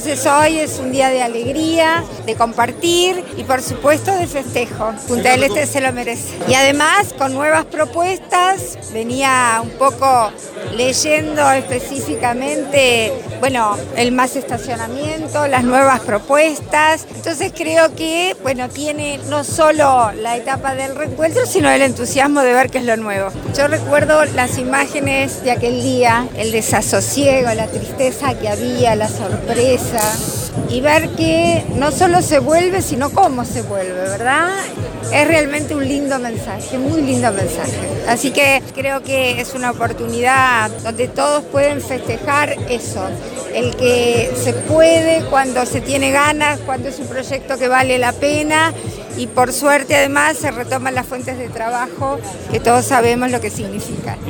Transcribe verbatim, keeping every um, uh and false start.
Entonces hoy es un día de alegría, de compartir y por supuesto de festejo. Punta del Este se lo merece. Y además con nuevas propuestas, venía un poco leyendo específicamente, bueno, el más estacionamiento, las nuevas propuestas. Entonces creo que, bueno, tiene no solo la etapa del reencuentro, sino el entusiasmo de ver qué es lo nuevo. Yo recuerdo las imágenes de aquel día, el desasosiego, la tristeza que había, la sorpresa, y ver que no solo se vuelve, sino cómo se vuelve, ¿verdad? Es realmente un lindo mensaje, muy lindo mensaje. Así que creo que es una oportunidad donde todos pueden festejar eso, el que se puede cuando se tiene ganas, cuando es un proyecto que vale la pena y por suerte además se retoman las fuentes de trabajo que todos sabemos lo que significan.